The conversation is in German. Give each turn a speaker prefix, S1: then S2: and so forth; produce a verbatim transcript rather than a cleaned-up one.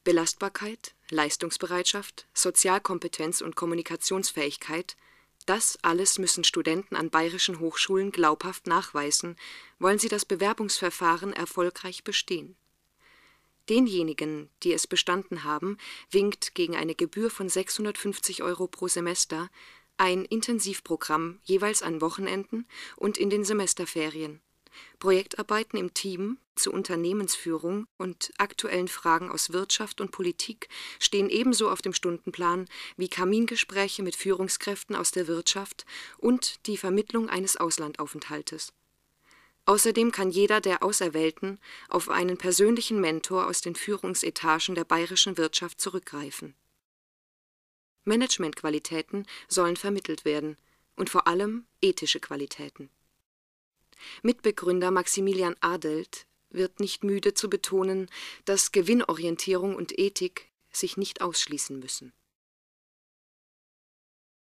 S1: Belastbarkeit, Leistungsbereitschaft, Sozialkompetenz und Kommunikationsfähigkeit, das alles müssen Studenten an bayerischen Hochschulen glaubhaft nachweisen, wollen sie das Bewerbungsverfahren erfolgreich bestehen. Denjenigen, die es bestanden haben, winkt gegen eine Gebühr von sechshundertfünfzig Euro pro Semester ein Intensivprogramm jeweils an Wochenenden und in den Semesterferien, Projektarbeiten im Team zur Unternehmensführung und aktuellen Fragen aus Wirtschaft und Politik stehen ebenso auf dem Stundenplan wie Kamingespräche mit Führungskräften aus der Wirtschaft und die Vermittlung eines Auslandaufenthaltes. Außerdem kann jeder der Auserwählten auf einen persönlichen Mentor aus den Führungsetagen der bayerischen Wirtschaft zurückgreifen. Managementqualitäten sollen vermittelt werden und vor allem ethische Qualitäten. Mitbegründer Maximilian Adelt wird nicht müde zu betonen, dass Gewinnorientierung und Ethik sich nicht ausschließen müssen.